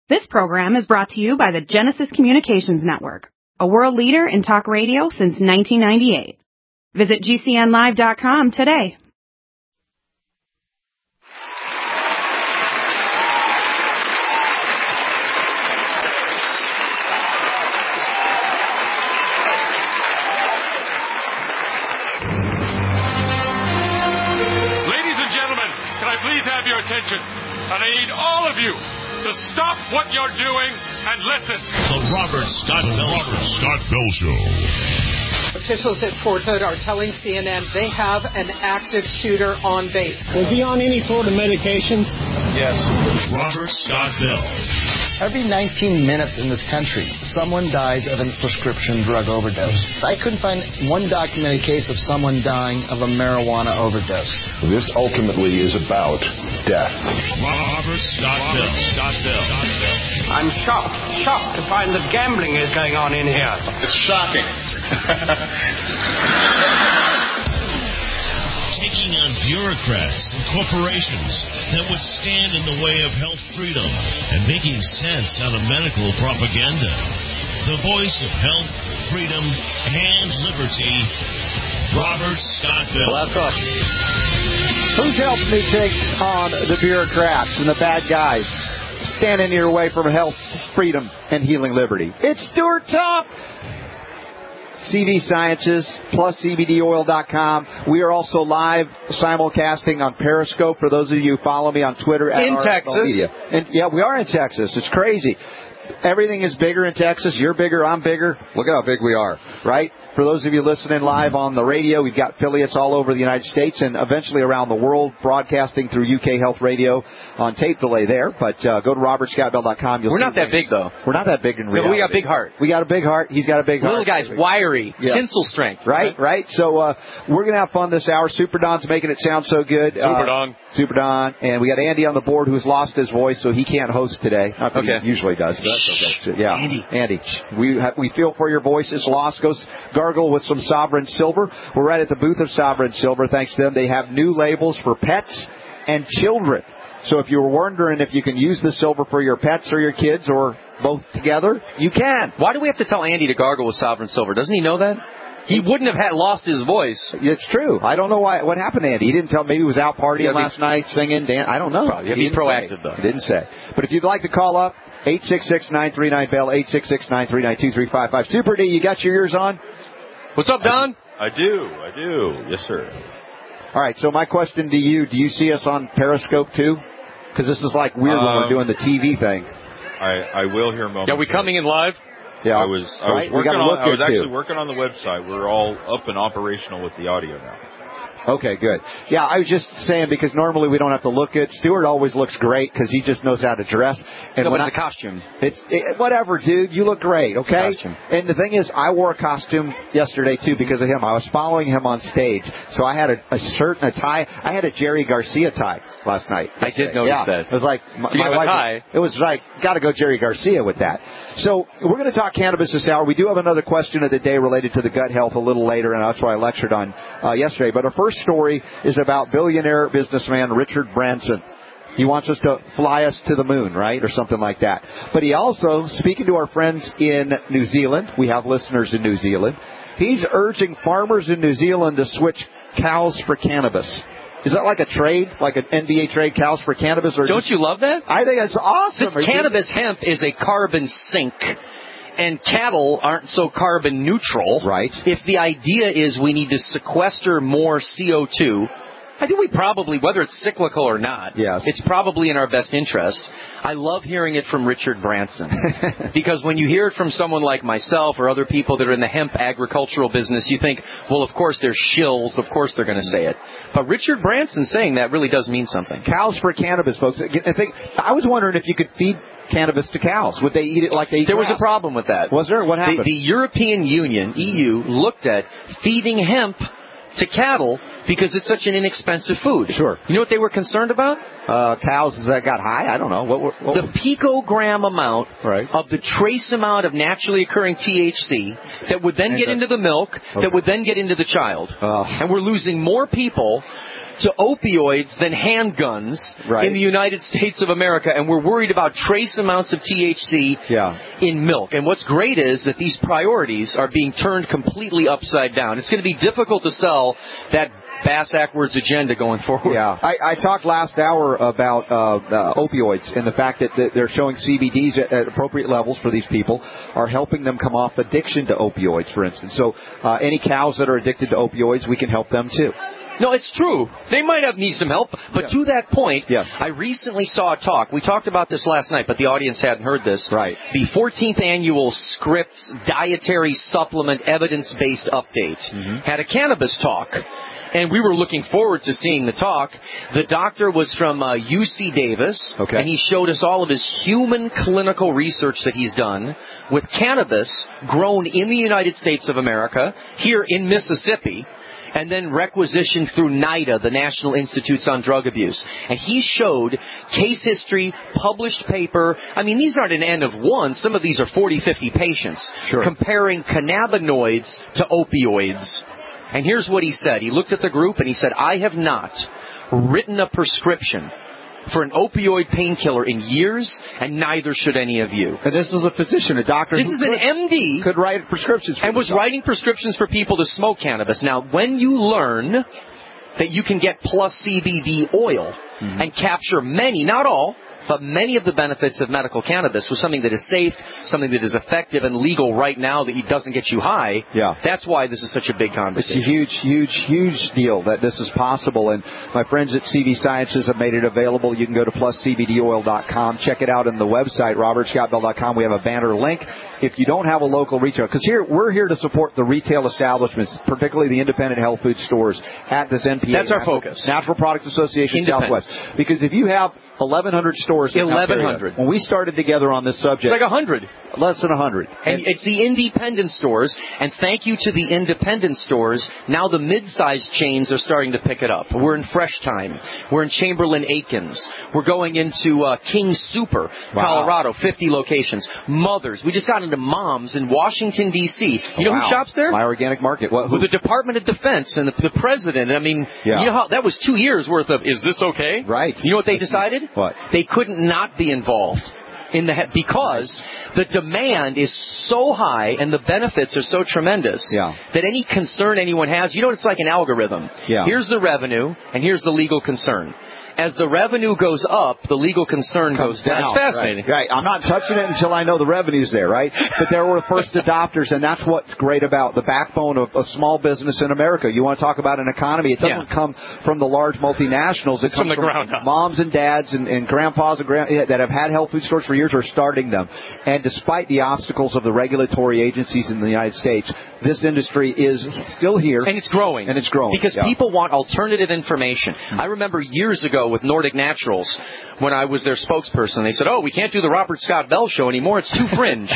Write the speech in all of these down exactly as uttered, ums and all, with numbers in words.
This program is brought to you by the Genesis Communications Network, a world leader in talk radio since nineteen ninety-eight. Visit G C N live dot com today. Ladies and gentlemen, can I please have your attention? And I need all of you to stop what you're doing and listen. The Robert Scott Bell Robert Scott Bell Show. Officials at Fort Hood are telling C N N they have an active shooter on base. Was he on any sort of medications? Yes. Robert Scott Bell. Every nineteen minutes in this country, someone dies of a prescription drug overdose. I couldn't find one documented case of someone dying of a marijuana overdose. This ultimately is about death. Robert Scott Bell. Scott Bell. I'm shocked, shocked to find that gambling is going on in here. It's shocking. Taking on bureaucrats and corporations that would stand in the way of health freedom and making sense out of medical propaganda. The voice of health, freedom, and liberty, Robert Scott Bell. Well, that's awesome. Who's helped me take on the bureaucrats and the bad guys standing in your way from health, freedom, and healing liberty? It's Stuart Topp. C V Sciences plus C B D oil dot com. We are also live simulcasting on Periscope for those of you who follow me on Twitter. At in Texas. Media. And, yeah, we are in Texas. It's crazy. Everything is bigger in Texas. You're bigger. I'm bigger. Look at how big we are, right? For those of you listening live on the radio, we've got affiliates all over the United States and eventually around the world, broadcasting through U K Health Radio on tape delay there. But uh, go to Robert Scott Bell dot com. We're not that big, though. We're not that big in reality. No, we got a big heart. We got a big heart. He's got a big Little heart. Little guy's wiry, yeah. Tinsel strength. Right, right. So uh, we're going to have fun this hour. Super Don's making it sound so good. Super uh, Don. Super Don. And we got Andy on the board who's lost his voice, so he can't host today. Not that okay. he usually does, but that's okay. Yeah. Andy. Andy. We, have, we feel for your voice is lost. Go gargle with some Sovereign Silver. We're right at the booth of Sovereign Silver. Thanks to them. They have new labels for pets and children. So if you were wondering if you can use the silver for your pets or your kids or both together, you can. Why do we have to tell Andy to gargle with Sovereign Silver? Doesn't he know that? He wouldn't have had lost his voice. It's true. I don't know why. What happened to Andy? He didn't tell me. Maybe he was out partying last be, night, singing, dancing. I don't know. Probably. You have to be proactive, though. He didn't say. But if you'd like to call up, eight six six, nine three nine, B E L L, eight six six, nine three nine, two three five five. Super D, you got your ears on? What's up, Don? I do. I do. Yes, sir. All right. So my question to you, do you see us on Periscope, too? Because this is like weird um, when we're doing the T V thing. I, I will here momentarily. Are we coming in live? Yeah, I was I right? was working on I was actually too. working on the website. We're all up and operational with the audio now. Okay, good. Yeah, I was just saying because normally we don't have to look at. Stuart always looks great because he just knows how to dress. And no, when but I, the costume. It's it, whatever, dude. You look great. Okay. Costume. And the thing is, I wore a costume yesterday too because of him. I was following him on stage, so I had a, a shirt and a tie. I had a Jerry Garcia tie last night. I did notice yeah, that. It was like my, so you my have a wife. tie. It was like got to go Jerry Garcia with that. So we're going to talk cannabis this hour. We do have another question of the day related to the gut health a little later, and that's what I lectured on uh, yesterday. But our first story is about billionaire businessman Richard Branson. He wants us to fly us to the moon, right, or something like that. But he also, speaking to our friends in New Zealand, we have listeners in New Zealand, he's urging farmers in New Zealand to switch cows for cannabis. Is that like a trade, like an N B A trade, cows for cannabis? Or Don't just, you love that? I think it's awesome. Since cannabis hemp is a carbon sink, and cattle aren't so carbon neutral. Right. If the idea is we need to sequester more C O two, I think we probably, whether it's cyclical or not, yes. it's probably in our best interest. I love hearing it from Richard Branson. Because when you hear it from someone like myself or other people that are in the hemp agricultural business, you think, well, of course they're shills. Of course they're going to say it. But Richard Branson saying that really does mean something. Cows for cannabis, folks. I think I was wondering if you could feed cannabis to cows. Would they eat it like they eat There grass? was a problem with that. Was there? What happened? The, the European Union, E U, looked at feeding hemp to cattle because it's such an inexpensive food. Sure. You know what they were concerned about? Uh, cows that got high? I don't know. What, what, what the picogram amount right. of the trace amount of naturally occurring T H C that would then and get the, into the milk, okay. that would then get into the child. Uh, and we're losing more people to opioids than handguns right. in the United States of America, and we're worried about trace amounts of T H C yeah. in milk. And what's great is that these priorities are being turned completely upside down. It's going to be difficult to sell that Bass Ackwards agenda going forward. Yeah, I, I talked last hour about uh, uh, opioids and the fact that, that they're showing C B Ds at, at appropriate levels for these people are helping them come off addiction to opioids, for instance. So uh, any cows that are addicted to opioids, we can help them too. No, it's true. They might have need some help, but yeah. to that point, yes. I recently saw a talk. We talked about this last night, but the audience hadn't heard this. Right. The fourteenth Annual Scripps Dietary Supplement Evidence-Based Update mm-hmm. had a cannabis talk. And we were looking forward to seeing the talk. The doctor was from uh, U C Davis, okay. and he showed us all of his human clinical research that he's done with cannabis grown in the United States of America, here in Mississippi, and then requisitioned through NIDA, the National Institutes on Drug Abuse. And he showed case history, published paper. I mean, these aren't an N of one. Some of these are forty, fifty patients. Sure. Comparing cannabinoids to opioids. And here's what he said. He looked at the group and he said, I have not written a prescription for an opioid painkiller in years, and neither should any of you. And this is a physician, a doctor. This who is could, an M D. Could write prescriptions for And was yourself. writing prescriptions for people to smoke cannabis. Now, when you learn that you can get plus C B D oil mm-hmm. and capture many, not all, but many of the benefits of medical cannabis with something that is safe, something that is effective and legal right now that doesn't get you high, yeah. that's why this is such a big conversation. It's a huge, huge, huge deal that this is possible. And my friends at C V Sciences have made it available. You can go to plus c b d oil dot com. Check it out on the website, robert scott bell dot com. We have a banner link. If you don't have a local retailer, because here we're here to support the retail establishments, particularly the independent health food stores at this N P A. That's our Natural, focus. Natural Products Association Southwest. Because if you have eleven hundred stores. eleven hundred. When we started together on this subject. It's like one hundred. Less than one hundred. And, and it's the independent stores, and thank you to the independent stores, now the mid-sized chains are starting to pick it up. We're in Fresh Time. We're in Chamberlain Aikens. We're going into uh, King Super, wow. Colorado, fifty locations. Mothers. We just got into Moms in Washington, D C You know wow. who shops there? My Organic Market. What, With the Department of Defense and the, the President. I mean, yeah. you know how that was two years worth of, is this okay? Right. You know what they decided? What? They couldn't not be involved in the because the demand is so high and the benefits are so tremendous yeah. that any concern anyone has, you know, it's like an algorithm. Yeah. Here's the revenue and here's the legal concern. As the revenue goes up, the legal concern Comes goes down. down. It's fascinating. Right. right. I'm not touching it until I know the revenue's there, right? But there were first adopters, and that's what's great about the backbone of a small business in America. You want to talk about an economy, it doesn't yeah. come from the large multinationals. It it's comes from the from ground up. Moms and dads and, and grandpas and grand, that have had health food stores for years are starting them. And despite the obstacles of the regulatory agencies in the United States, this industry is still here. And it's growing. And it's growing. Because yeah. people want alternative information. Mm-hmm. I remember years ago with Nordic Naturals, when I was their spokesperson, they said, oh, we can't do the Robert Scott Bell show anymore. It's too fringe.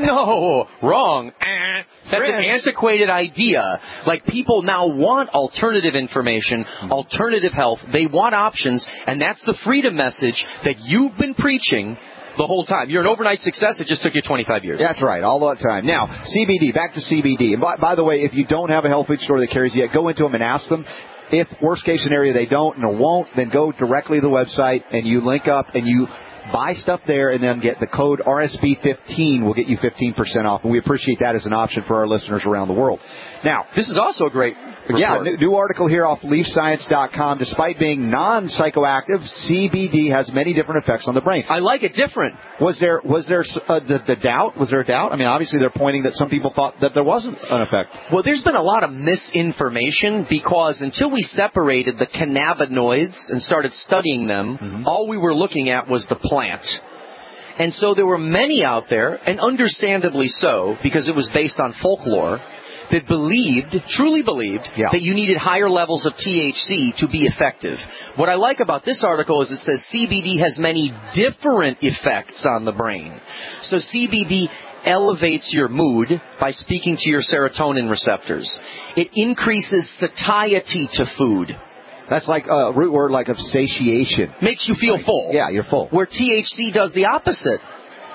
No, wrong. That's fringe. An antiquated idea. Like, people now want alternative information, mm-hmm. alternative health. They want options, and that's the freedom message that you've been preaching the whole time. You're an overnight success. It just took you twenty-five years. That's right. All that time. Now, C B D. Back to C B D. And by, by the way, if you don't have a health food store that carries it yet, go into them and ask them. If worst case scenario they don't and won't, then go directly to the website and you link up and you buy stuff there and then get the code R S B fifteen will get you fifteen percent off. And we appreciate that as an option for our listeners around the world. Now, this is also a great report. Yeah, new, new article here off leaf science dot com. Despite being non-psychoactive, C B D has many different effects on the brain. I like it different. Was there was there uh, the, the doubt? Was there a doubt? I mean, obviously they're pointing that some people thought that there wasn't an effect. Well, there's been a lot of misinformation because until we separated the cannabinoids and started studying them, mm-hmm. all we were looking at was the plant. And so there were many out there, and understandably so, because it was based on folklore, that believed, truly believed, yeah. that you needed higher levels of T H C to be effective. What I like about this article is it says C B D has many different effects on the brain. So C B D elevates your mood by speaking to your serotonin receptors. It increases satiety to food. That's like a root word like of satiation. Makes you feel right. full. Yeah, you're full. Where T H C does the opposite.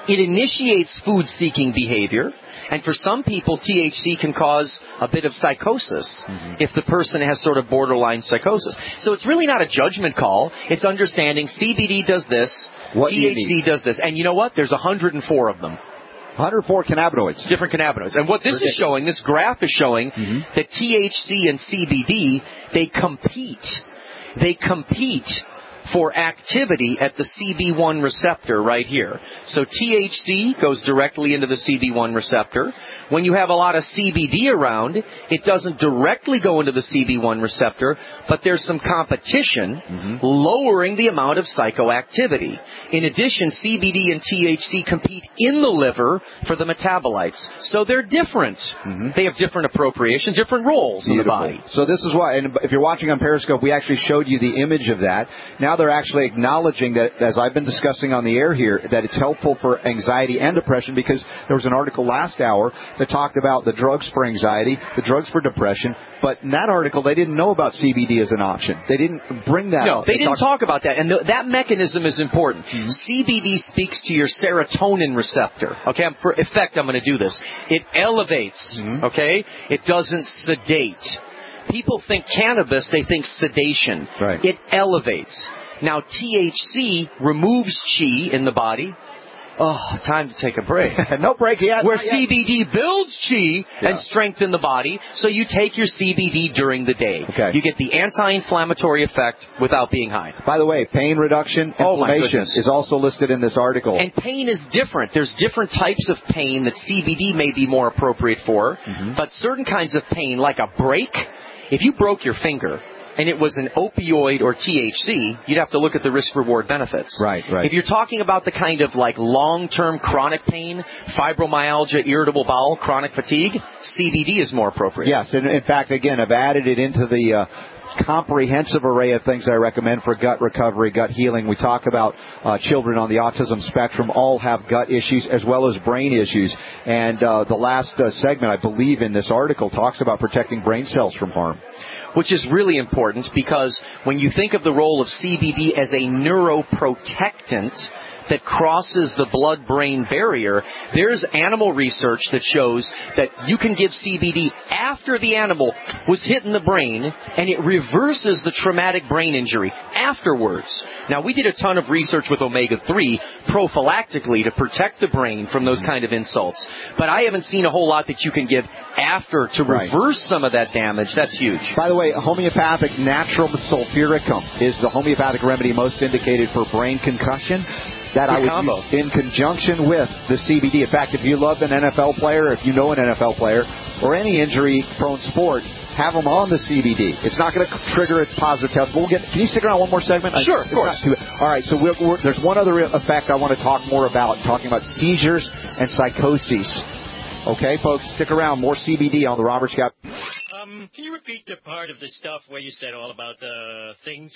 It initiates food-seeking behavior. And for some people, T H C can cause a bit of psychosis mm-hmm. if the person has sort of borderline psychosis. So it's really not a judgment call. It's understanding C B D does this, what T H C does this. And you know what? There's one hundred four of them. one hundred four cannabinoids. Different cannabinoids. And what this Ridiculous. is showing, this graph is showing mm-hmm. that T H C and C B D, they compete. They compete for activity at the C B one receptor right here. So T H C goes directly into the C B one receptor. When you have a lot of C B D around, it doesn't directly go into the C B one receptor, but there's some competition mm-hmm. lowering the amount of psychoactivity. In addition, C B D and T H C compete in the liver for the metabolites. So they're different. Mm-hmm. They have different appropriations, different roles Beautiful. in the body. So this is why, and if you're watching on Periscope, we actually showed you the image of that. Now they're actually acknowledging that, as I've been discussing on the air here, that it's helpful for anxiety and depression, because there was an article last hour that talked about the drugs for anxiety, the drugs for depression, but in that article they didn't know about C B D as an option. They didn't bring that no, up. they, they didn't talk- talk about that, and th- that mechanism is important. Mm-hmm. C B D speaks to your serotonin receptor. Okay, I'm, for effect, I'm going to do this. It elevates, mm-hmm. okay? It doesn't sedate. People think cannabis, they think sedation. Right. It elevates. Now, T H C removes chi in the body. Oh, time to take a break. No break yet. Where C B D builds chi yeah. and strength in the body, so you take your C B D during the day. Okay. You get the anti-inflammatory effect without being high. By the way, pain reduction, inflammation oh is also listed in this article. And pain is different. There's different types of pain that C B D may be more appropriate for, mm-hmm. but certain kinds of pain, like a break, if you broke your finger and it was an opioid or T H C, you'd have to look at the risk-reward benefits. Right, right. If you're talking about the kind of like long-term chronic pain, fibromyalgia, irritable bowel, chronic fatigue, C B D is more appropriate. Yes, and in fact, again, I've added it into the uh, comprehensive array of things I recommend for gut recovery, gut healing. We talk about uh, children on the autism spectrum all have gut issues as well as brain issues. And uh, the last uh, segment, I believe, in this article talks about protecting brain cells from harm. Which is really important, because when you think of the role of C B D as a neuroprotectant that crosses the blood-brain barrier, there's animal research that shows that you can give C B D after the animal was hit in the brain, and it reverses the traumatic brain injury afterwards. Now, we did a ton of research with omega three prophylactically to protect the brain from those kind of insults, but I haven't seen a whole lot that you can give after to right. reverse some of that damage. That's huge. By the way, homeopathic natural sulfuricum is the homeopathic remedy most indicated for brain concussion. That Good I would combo. use in conjunction with the C B D. In fact, if you love an N F L player, if you know an N F L player, or any injury-prone sport, have them on the C B D. It's not going to trigger a positive test. We'll get. Can you stick around one more segment? Sure, of course. Too, all right, so we're, we're, there's one other effect I want to talk more about, talking about seizures and psychoses. Okay, folks, stick around. More C B D on the Robert Scott. Um, can you repeat the part of the stuff where you said all about the things?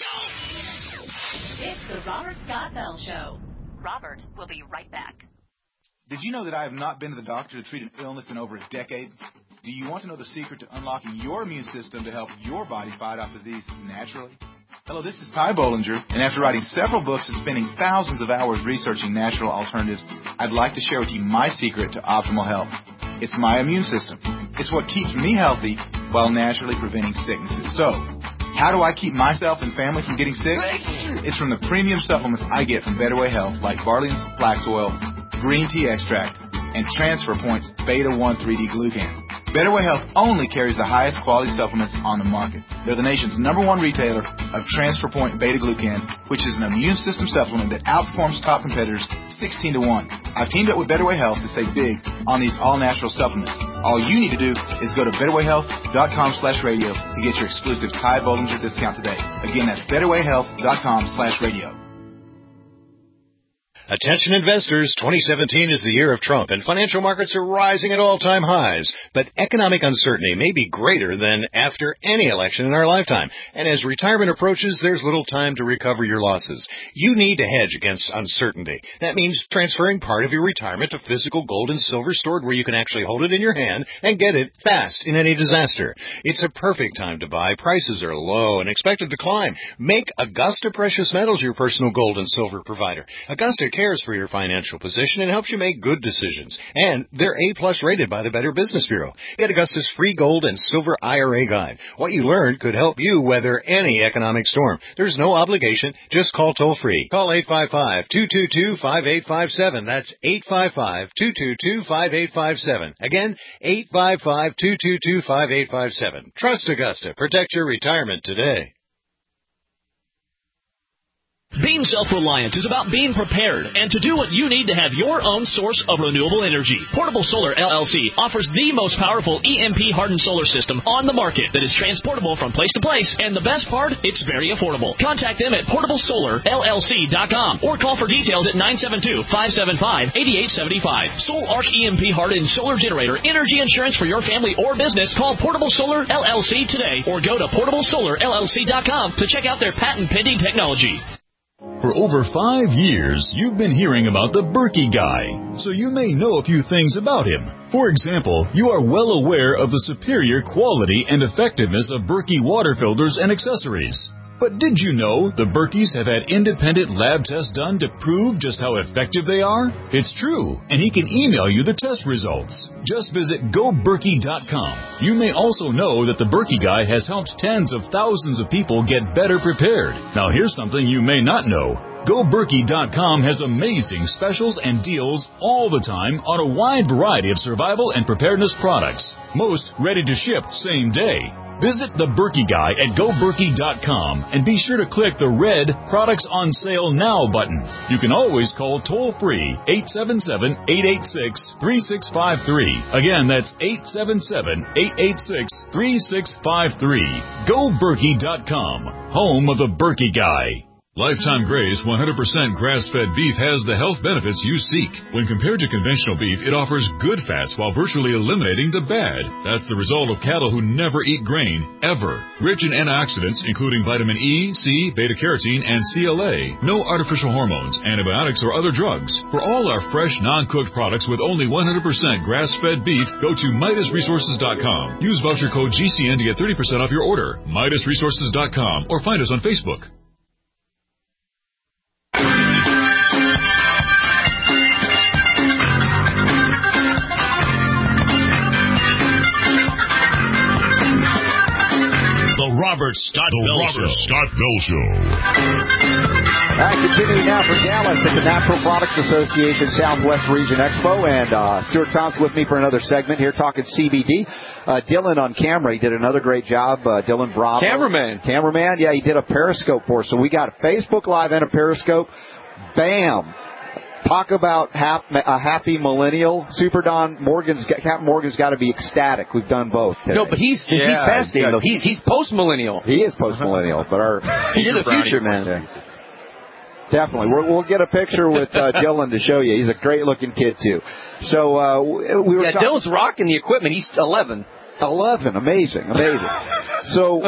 It's the Robert Scott Bell Show. Robert will be right back. Did you know that I have not been to the doctor to treat an illness in over a decade? Do you want to know the secret to unlocking your immune system to help your body fight off disease naturally? Hello, this is Ty Bollinger, and after writing several books and spending thousands of hours researching natural alternatives, I'd like to share with you my secret to optimal health. It's my immune system. It's what keeps me healthy while naturally preventing sicknesses. So, how do I keep myself and family from getting sick? It's from the premium supplements I get from Better Way Health, like Barley and Flax Oil, Green Tea Extract, and Transfer Point's Beta one three D Glucan. Better Way Health only carries the highest quality supplements on the market. They're the nation's number one retailer of Transfer Point Beta Glucan, which is an immune system supplement that outperforms top competitors sixteen to one. I've teamed up with Better Way Health to save big on these all-natural supplements. All you need to do is go to betterwayhealth.com slash radio to get your exclusive Ty Bollinger discount today. Again, that's betterwayhealth.com slash radio. Attention investors, twenty seventeen is the year of Trump, and financial markets are rising at all-time highs. But economic uncertainty may be greater than after any election in our lifetime. And as retirement approaches, there's little time to recover your losses. You need to hedge against uncertainty. That means transferring part of your retirement to physical gold and silver stored where you can actually hold it in your hand and get it fast in any disaster. It's a perfect time to buy. Prices are low and expected to climb. Make Augusta Precious Metals your personal gold and silver provider. Augusta cares for your financial position and helps you make good decisions. And they're A-plus rated by the Better Business Bureau. Get Augusta's free gold and silver I R A guide. What you learned could help you weather any economic storm. There's no obligation. Just call toll-free. Call eight five five, two two two, five eight five seven. That's eight five five, two two two, five eight five seven. Again, eight five five, two two two, five eight five seven. Trust Augusta. Protect your retirement today. Being self-reliant is about being prepared and to do what you need to have your own source of renewable energy. Portable Solar L L C offers the most powerful E M P-hardened solar system on the market that is transportable from place to place, and the best part, it's very affordable. Contact them at portable solar L L C dot com or call for details at nine seven two, five seven five, eight eight seven five. Soul Arc E M P-hardened solar generator energy insurance for your family or business. Call Portable Solar L L C today or go to portable solar L L C dot com to check out their patent-pending technology. For over five years, you've been hearing about the Berkey Guy, so you may know a few things about him. For example, you are well aware of the superior quality and effectiveness of Berkey water filters and accessories. But did you know the Berkeys have had independent lab tests done to prove just how effective they are? It's true, and he can email you the test results. Just visit go berkey dot com. You may also know that the Berkey Guy has helped tens of thousands of people get better prepared. Now here's something you may not know. go berkey dot com has amazing specials and deals all the time on a wide variety of survival and preparedness products. Most ready to ship same day. Visit the Berkey Guy at go berkey dot com and be sure to click the red Products on Sale Now button. You can always call toll-free eight seven seven, eight eight six, three six five three. Again, that's eight seven seven, eight eight six, three six five three. go berkey dot com, home of the Berkey Guy. Lifetime Graze one hundred percent grass-fed beef has the health benefits you seek. When compared to conventional beef, it offers good fats while virtually eliminating the bad. That's the result of cattle who never eat grain, ever. Rich in antioxidants, including vitamin E, C, beta-carotene, and C L A. No artificial hormones, antibiotics, or other drugs. For all our fresh, non-cooked products with only one hundred percent grass-fed beef, go to Midas Resources dot com. Use voucher code G C N to get thirty percent off your order. Midas Resources dot com or find us on Facebook. Robert Scott Bell Show. Robert Scott Bell Show. All right, continuing now for Dallas at the Natural Products Association Southwest Region Expo, and uh, Stuart Thompson with me for another segment here talking C B D. Uh, Dylan on camera, he did another great job. Uh, Dylan Bravo. Cameraman. Cameraman, yeah, he did a Periscope for us. So we got a Facebook Live and a Periscope. Bam. Talk about hap, a happy millennial. Super Don Morgan's, Captain Morgan's got to be ecstatic. We've done both today. No, but he's yeah, he's fascinating, though. He's, he's post-millennial. He is post-millennial, but our... He's the future, man. Okay. Definitely. We're, we'll get a picture with uh, Dylan to show you. He's a great-looking kid, too. So uh, we were Yeah, talking... Dylan's rocking the equipment. He's eleven. eleven. Amazing. Amazing. So...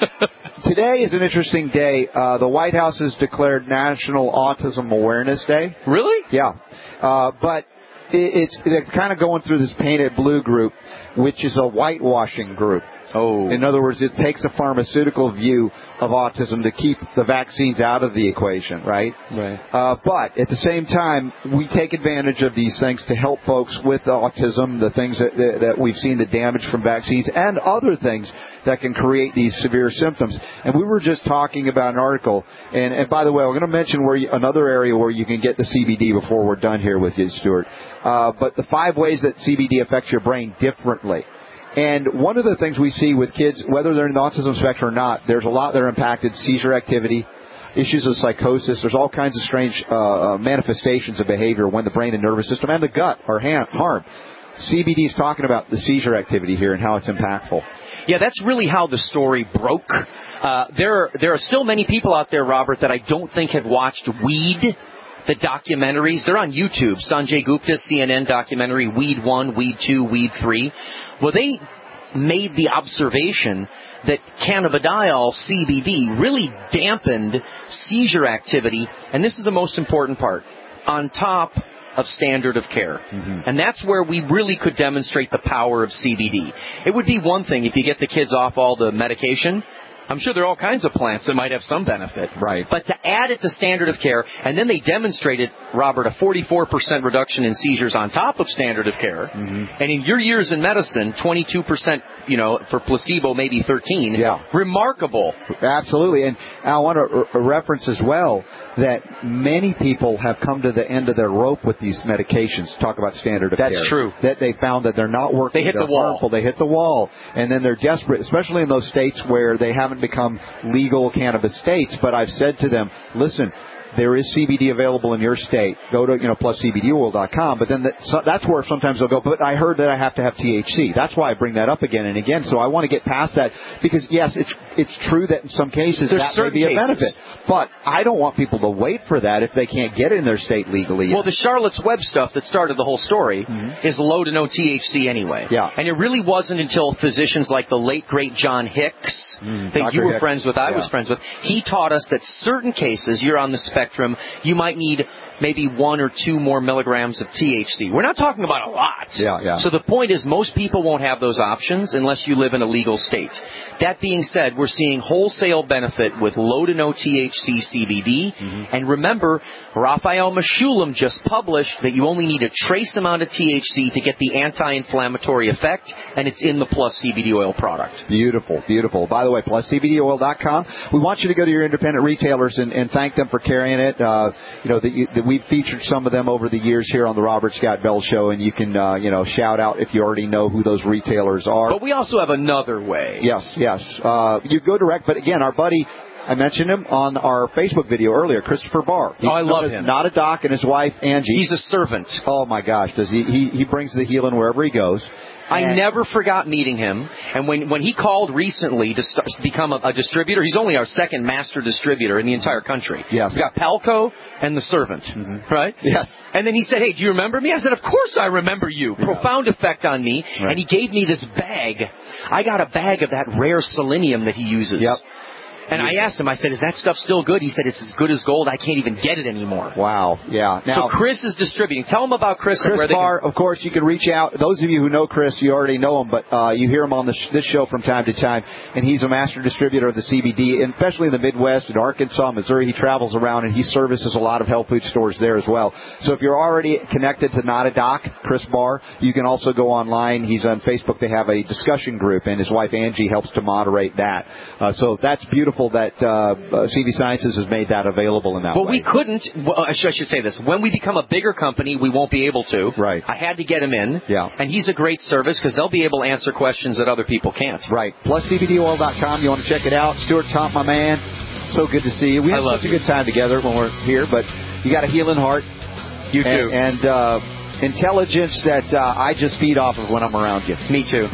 Today is an interesting day. Uh, the White House has declared National Autism Awareness Day. Really? Yeah. Uh, but it, it's they're kind of going through this Painted Blue group, which is a whitewashing group. Oh. In other words, it takes a pharmaceutical view of autism to keep the vaccines out of the equation, right? Right. Uh, but at the same time, we take advantage of these things to help folks with autism, the things that, that, that we've seen, the damage from vaccines, and other things that can create these severe symptoms. And we were just talking about an article, and, and by the way, I'm going to mention where you, another area where you can get the C B D before we're done here with you, Stuart. Uh, but the five ways that C B D affects your brain differently. And one of the things we see with kids, whether they're in the autism spectrum or not, there's a lot that are impacted: seizure activity, issues of psychosis. There's all kinds of strange uh, manifestations of behavior when the brain and nervous system and the gut are ha- harmed. C B D is talking about the seizure activity here and how it's impactful. Yeah, that's really how the story broke. Uh, there, are, there are still many people out there, Robert, that I don't think have watched Weed, the documentaries. They're on YouTube. Sanjay Gupta's C N N documentary, Weed one, Weed two, Weed three. Well, they made the observation that cannabidiol, C B D, really dampened seizure activity, and this is the most important part, on top of standard of care. Mm-hmm. And that's where we really could demonstrate the power of C B D. It would be one thing if you get the kids off all the medication. I'm sure there are all kinds of plants that might have some benefit. Right. But to add it to standard of care, and then they demonstrated, Robert, a forty-four percent reduction in seizures on top of standard of care. Mm-hmm. And in your years in medicine, twenty-two percent, you know, for placebo, maybe thirteen. Yeah. Remarkable. Absolutely. And I want to re- reference as well that many people have come to the end of their rope with these medications. Talk about standard of That's care. That's true. That they found that they're not working. They hit they're the wall. harmful. They hit the wall. And then they're desperate, especially in those states where they haven't become legal cannabis states. But I've said to them, listen, there is C B D available in your state. Go to, you know, plus C B D oil dot com. But then that, so that's where sometimes they'll go, but I heard that I have to have T H C. That's why I bring that up again and again. So I want to get past that because, yes, it's it's true that in some cases There's that may be a cases. benefit. But I don't want people to wait for that if they can't get it in their state legally. Well, the Charlotte's Web stuff that started the whole story mm-hmm. is low to no T H C anyway. Yeah. And it really wasn't until physicians like the late, great John Hicks, mm, that Doctor you were Hicks. friends with, I yeah. was friends with, he taught us that certain cases, you're on the spectrum, you might need maybe one or two more milligrams of T H C. We're not talking about a lot. Yeah, yeah. So the point is most people won't have those options unless you live in a legal state. That being said, we're seeing wholesale benefit with low to no T H C C B D. Mm-hmm. And remember, Raphael Mechoulam just published that you only need a trace amount of T H C to get the anti-inflammatory effect, and it's in the Plus C B D oil product. Beautiful, beautiful. By the way, plus C B D oil dot com. We want you to go to your independent retailers and, and thank them for carrying it. Uh, you know, that, you, that we've featured some of them over the years here on the Robert Scott Bell Show, and you can, uh, you know, shout out if you already know who those retailers are. But we also have another way. Yes, yes. Uh, you go direct, but again, our buddy, I mentioned him on our Facebook video earlier, Christopher Barr. He's oh, I love him. Not a doc, and his wife, Angie. He's a servant. Oh, my gosh. Does he, he, he brings the healing wherever he goes. I and never forgot meeting him. And when, when he called recently to start, become a, a distributor, he's only our second master distributor in the entire country. Yes. We got Palco and The Servant, mm-hmm. right? Yes. And then he said, hey, do you remember me? I said, of course I remember you. Yeah. Profound effect on me. Right. And he gave me this bag. I got a bag of that rare selenium that he uses. Yep. And I asked him, I said, is that stuff still good? He said, it's as good as gold. I can't even get it anymore. Wow, yeah. Now, so Chris is distributing. Tell him about Chris. Chris and where they Barr, can... of course, you can reach out. Those of you who know Chris, you already know him, but uh, you hear him on this, this show from time to time. And he's a master distributor of the C B D, and especially in the Midwest, in Arkansas, Missouri. He travels around, and he services a lot of health food stores there as well. So if you're already connected to Not a Doc, Chris Barr, you can also go online. He's on Facebook. They have a discussion group, and his wife, Angie, helps to moderate that. Uh, so that's beautiful that... Uh, Uh, C V Sciences has made that available in that but way. But we couldn't, well, I, should, I should say this, when we become a bigger company, we won't be able to. Right. I had to get him in. Yeah. And he's a great service because they'll be able to answer questions that other people can't. Right. plus C B D oil dot com. You want to check it out. Stuart Tomp, my man. So good to see you. We have I love such you. a good time together when we're here, but you got a healing heart. You too. And, and uh, intelligence that uh, I just feed off of when I'm around you. Me too.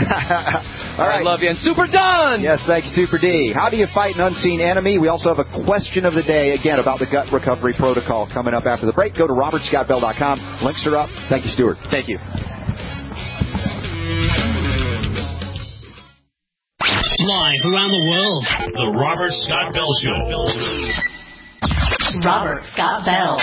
All right. I love you. And Super Don! Yes, thank you, Super D. How do you fight an unseen enemy? We also have a question of the day, again, about the gut recovery protocol coming up after the break. Go to robert scott bell dot com. Links are up. Thank you, Stuart. Thank you. Live around the world. The Robert Scott Bell Show. Robert Scott Bell.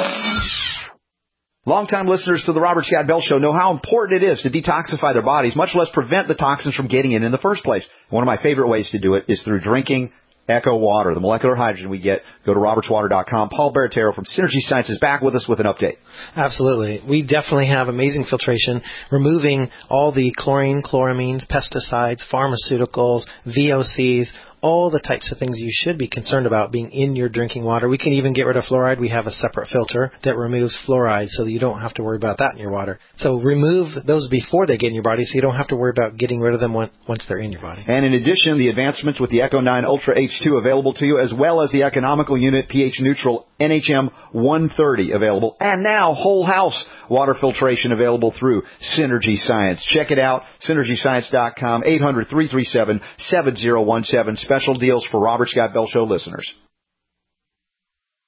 Longtime listeners to the Robert Scott Bell Show know how important it is to detoxify their bodies, much less prevent the toxins from getting in in the first place. One of my favorite ways to do it is through drinking Echo Water, the molecular hydrogen we get. Go to roberts water dot com. Paul Baratero from Synergy Science is back with us with an update. Absolutely. We definitely have amazing filtration, removing all the chlorine, chloramines, pesticides, pharmaceuticals, V O Cs, all the types of things you should be concerned about being in your drinking water. We can even get rid of fluoride. We have a separate filter that removes fluoride so that you don't have to worry about that in your water. So remove those before they get in your body so you don't have to worry about getting rid of them once they're in your body. And in addition, the advancements with the Echo nine Ultra H two available to you, as well as the economical unit pH neutral N H M one thirty available. And now whole house water filtration available through Synergy Science. Check it out, synergy science dot com, eight hundred, three three seven, seven zero one seven. Special deals for Robert Scott Bell Show listeners.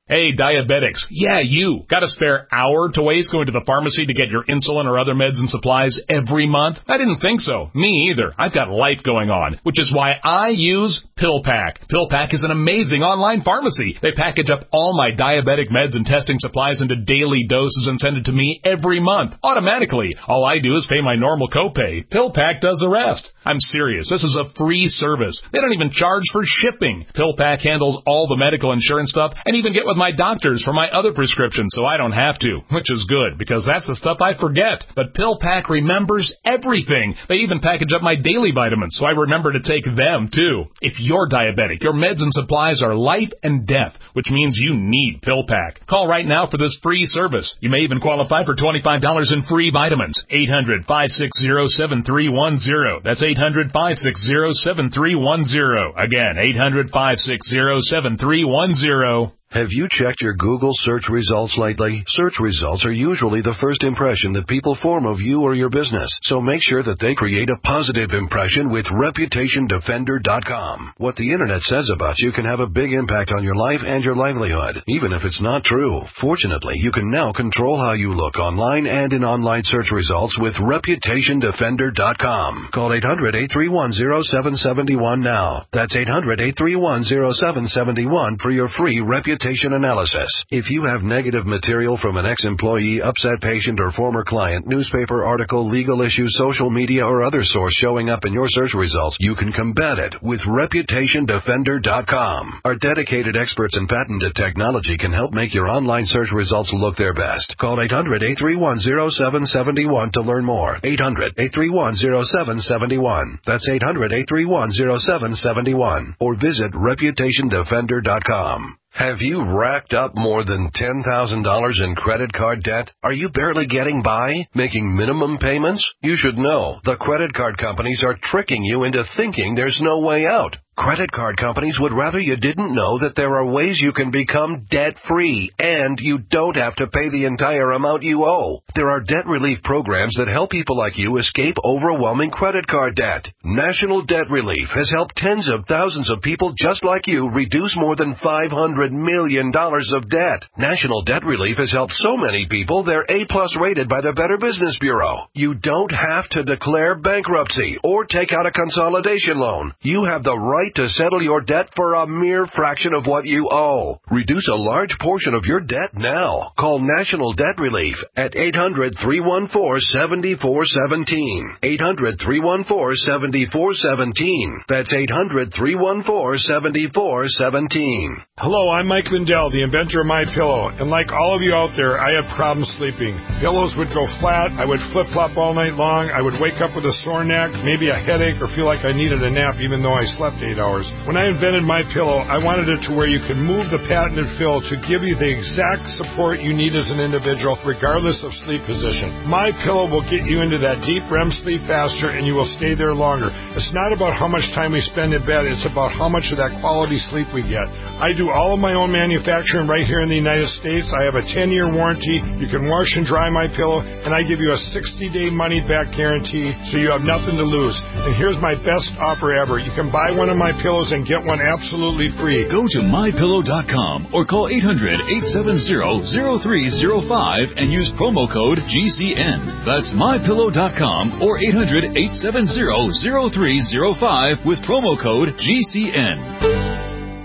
Hey, diabetics. Yeah, you. Got a spare hour to waste going to the pharmacy to get your insulin or other meds and supplies every month? I didn't think so. Me either. I've got life going on, which is why I use PillPack. PillPack is an amazing online pharmacy. They package up all my diabetic meds and testing supplies into daily doses and send it to me every month, automatically. All I do is pay my normal copay. PillPack does the rest. I'm serious. This is a free service. They don't even charge for shipping. PillPack handles all the medical insurance stuff and even get with my doctors for my other prescriptions, so I don't have to, which is good because that's the stuff I forget. But PillPack remembers everything. They even package up my daily vitamins, so I remember to take them too. If you're diabetic, your meds and supplies are life and death, which means you need PillPack. Call right now for this free service. You may even qualify for twenty-five dollars in free vitamins. eight hundred, five six zero, seven three one zero. That's eight hundred, five six zero, seven three one zero. Again, eight hundred, five six zero, seven three one zero. Have you checked your Google search results lately? Search results are usually the first impression that people form of you or your business, so make sure that they create a positive impression with Reputation Defender dot com. What the internet says about you can have a big impact on your life and your livelihood, even if it's not true. Fortunately, you can now control how you look online and in online search results with Reputation Defender dot com. Call eight hundred, eight three one, zero seven seven one now. That's eight hundred, eight three one, zero seven seven one for your free reputation analysis. If you have negative material from an ex-employee, upset patient, or former client, newspaper article, legal issue, social media, or other source showing up in your search results, you can combat it with Reputation Defender dot com. Our dedicated experts in patented technology can help make your online search results look their best. Call eight hundred, eight three one, zero seven seven one to learn more. eight hundred, eight three one, zero seven seven one. That's eight hundred, eight three one, zero seven seven one. Or visit Reputation Defender dot com. Have you racked up more than ten thousand dollars in credit card debt? Are you barely getting by, making minimum payments? You should know, the credit card companies are tricking you into thinking there's no way out. Credit card companies would rather you didn't know that there are ways you can become debt-free, and you don't have to pay the entire amount you owe. There are debt relief programs that help people like you escape overwhelming credit card debt. National Debt Relief has helped tens of thousands of people just like you reduce more than five hundred million dollars of debt. National Debt Relief has helped so many people they're A-plus rated by the Better Business Bureau. You don't have to declare bankruptcy or take out a consolidation loan. You have the right to settle your debt for a mere fraction of what you owe. Reduce a large portion of your debt now. Call National Debt Relief at eight hundred, three one four, seven four one seven. eight hundred, three one four, seven four one seven. That's eight hundred, three one four, seven four one seven. Hello, I'm Mike Lindell, the inventor of MyPillow, and like all of you out there, I have problems sleeping. Pillows would go flat, I would flip-flop all night long, I would wake up with a sore neck, maybe a headache, or feel like I needed a nap even though I slept eight hours. When I invented MyPillow, I wanted it to where you could move the patented fill to give you the exact support you need as an individual, regardless of sleep position. MyPillow will get you into that deep R E M sleep faster, and you will stay there longer. It's not about how much time we spend in bed, it's about how much of that quality sleep we get. I do all of my own manufacturing right here in the United States. I have a ten-year warranty. You can wash and dry MyPillow, and I give you a sixty-day money-back guarantee, so you have nothing to lose. And here's my best offer ever. You can buy one of my pillows and get one absolutely free. Go to my pillow dot com or call eight hundred, eight seven zero, zero three zero five and use promo code G C N. That's my pillow dot com or eight hundred, eight seven zero, zero three zero five with promo code G C N.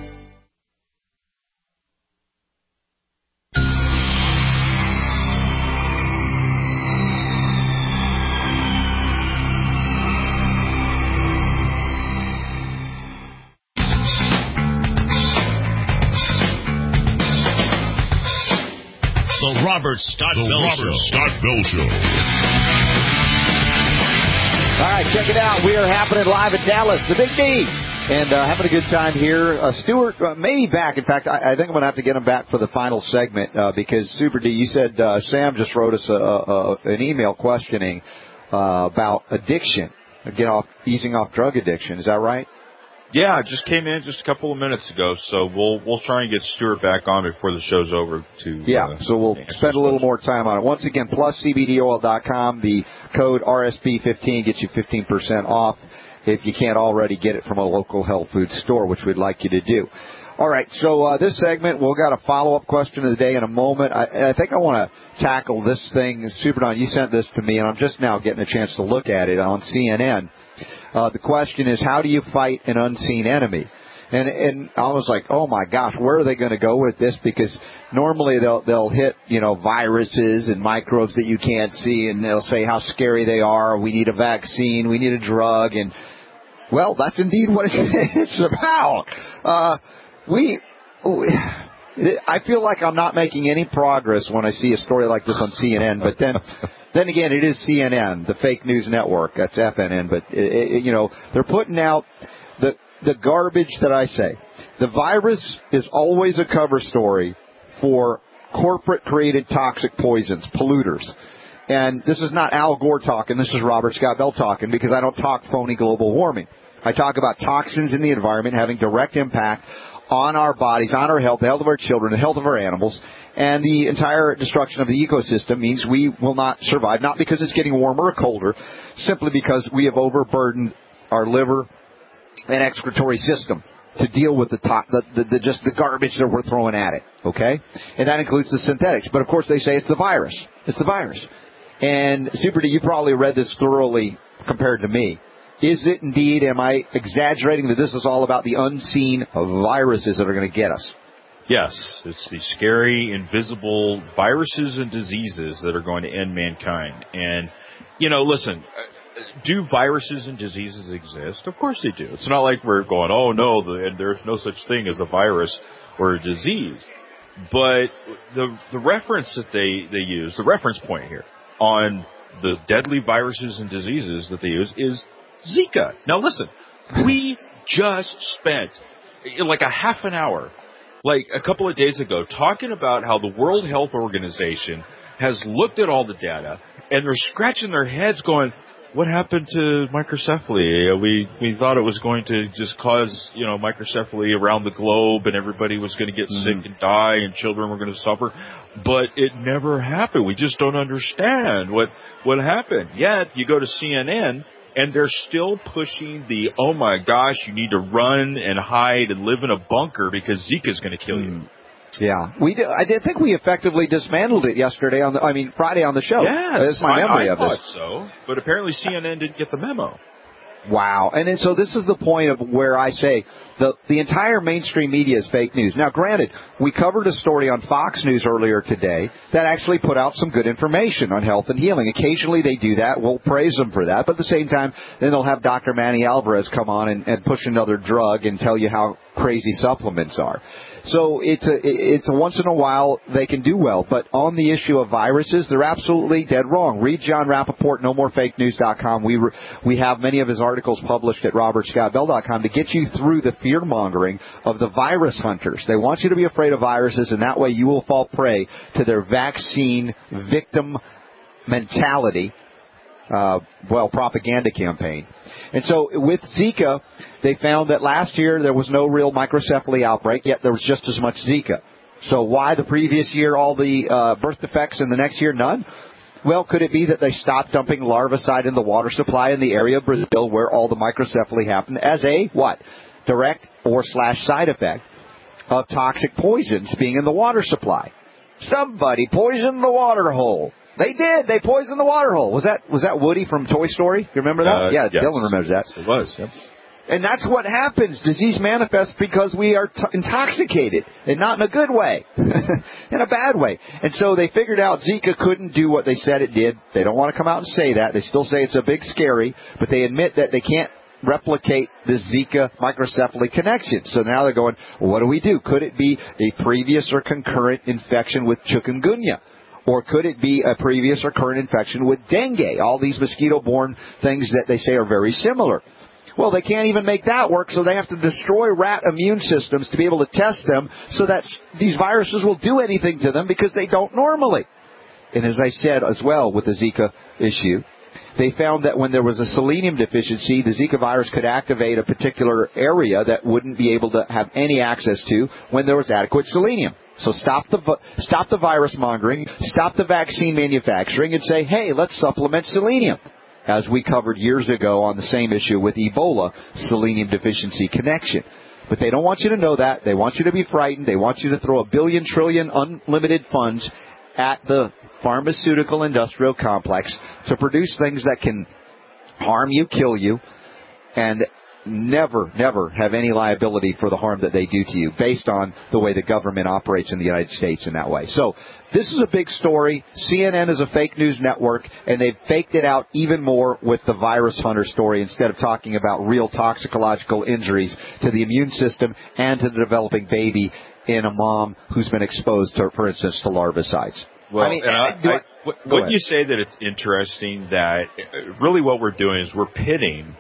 Robert Scott the Bell Robert Show. Scott Bell Show. All right, check it out. We are happening live at Dallas, the Big D, and uh, having a good time here. Uh, Stuart, uh, maybe back. In fact, I, I think I'm going to have to get him back for the final segment uh, because Super D, you said uh, Sam just wrote us a, a, an email questioning uh, about addiction, get off easing off drug addiction. Is that right? Yeah, it just came in just a couple of minutes ago, so we'll we'll try and get Stuart back on before the show's over. To yeah, uh, so we'll spend a little more time on it. Once again, plus C B D oil dot com. The code R S B fifteen gets you fifteen percent off if you can't already get it from a local health food store, which we'd like you to do. All right, so uh, this segment, we'll got a follow-up question of the day in a moment. I, I think I want to tackle this thing. Super Don, you sent this to me, and I'm just now getting a chance to look at it on C N N. Uh, the question is, how do you fight an unseen enemy? And and I was like, oh my gosh, where are they going to go with this? Because normally they'll they'll hit, you know, viruses and microbes that you can't see, and they'll say how scary they are. We need a vaccine. We need a drug. And well, that's indeed what it's about. Uh, we, we, I feel like I'm not making any progress when I see a story like this on C N N. But then, then again, it is C N N, the fake news network. That's F N N. But it, it, you know, they're putting out the the garbage that I say. The virus is always a cover story for corporate-created toxic poisons, polluters. And this is not Al Gore talking. This is Robert Scott Bell talking, because I don't talk phony global warming. I talk about toxins in the environment having direct impact on our bodies, on our health, the health of our children, the health of our animals, and the entire destruction of the ecosystem means we will not survive, not because it's getting warmer or colder, simply because we have overburdened our liver and excretory system to deal with the, to- the, the, the just the garbage that we're throwing at it, okay? And that includes the synthetics. But, of course, they say it's the virus. It's the virus. And, Super D, you probably read this thoroughly compared to me. Is it indeed, am I exaggerating that this is all about the unseen viruses that are going to get us? Yes, it's the scary, invisible viruses and diseases that are going to end mankind. And, you know, listen, do viruses and diseases exist? Of course they do. It's not like we're going, oh, no, the, there's no such thing as a virus or a disease. But the the reference that they, they use, the reference point here on the deadly viruses and diseases that they use is Zika. Now, listen, we just spent like a half an hour, like a couple of days ago, talking about how the World Health Organization has looked at all the data, and they're scratching their heads going, what happened to microcephaly? We we thought it was going to just cause, you know, microcephaly around the globe, and everybody was going to get mm-hmm. sick and die, and children were going to suffer. But it never happened. We just don't understand what what happened. Yet, you go to C N N, and they're still pushing the, oh my gosh, you need to run and hide and live in a bunker because Zika's going to kill you. Mm. Yeah, we did, I did think we effectively dismantled it yesterday on the, I mean, Friday on the show. Yeah, that's my memory I, I of thought this. so, but apparently C N N didn't get the memo. Wow. And then, so this is the point of where I say the the entire mainstream media is fake news. Now, granted, we covered a story on Fox News earlier today that actually put out some good information on health and healing. Occasionally they do that. We'll praise them for that. But at the same time, then they'll have Doctor Manny Alvarez come on and, and push another drug and tell you how crazy supplements are. So it's a, it's a once in a while they can do well. But on the issue of viruses, they're absolutely dead wrong. Read John Rappaport, no more fake news dot com. We re, we have many of his articles published at robert scott bell dot com to get you through the fear-mongering of the virus hunters. They want you to be afraid of viruses, and that way you will fall prey to their vaccine victim mentality. Uh, well, propaganda campaign. And so with Zika, they found that last year there was no real microcephaly outbreak, yet there was just as much Zika. So why the previous year all the uh, birth defects and the next year none? Well, could it be that they stopped dumping larvicide in the water supply in the area of Brazil where all the microcephaly happened as a, what, direct or slash side effect of toxic poisons being in the water supply? Somebody poisoned the water hole. They did. They poisoned the water hole. Was that was that Woody from Toy Story? You remember that? Uh, yeah, yes. Dylan remembers that. It was. Yep. And that's what happens. Disease manifests because we are t- intoxicated, and not in a good way, in a bad way. And so they figured out Zika couldn't do what they said it did. They don't want to come out and say that. They still say it's a big scary, but they admit that they can't replicate the Zika microcephaly connection. So now they're going, well, what do we do? Could it be a previous or concurrent infection with chikungunya? Or could it be a previous or current infection with dengue? All these mosquito-borne things that they say are very similar. Well, they can't even make that work, so they have to destroy rat immune systems to be able to test them so that these viruses will do anything to them because they don't normally. And as I said as well with the Zika issue, they found that when there was a selenium deficiency, the Zika virus could activate a particular area that wouldn't be able to have any access to when there was adequate selenium. So stop the stop the virus mongering, stop the vaccine manufacturing, and say, hey, let's supplement selenium, as we covered years ago on the same issue with Ebola, selenium deficiency connection. But they don't want you to know that. They want you to be frightened. They want you to throw a billion, trillion, unlimited funds at the pharmaceutical industrial complex to produce things that can harm you, kill you, and never, never have any liability for the harm that they do to you based on the way the government operates in the United States in that way. So this is a big story. C N N is a fake news network, and they've faked it out even more with the virus hunter story instead of talking about real toxicological injuries to the immune system and to the developing baby in a mom who's been exposed to, for instance, to larvicides. Well, I mean, and I, I, I, wouldn't you say that it's interesting that really what we're doing is we're pitting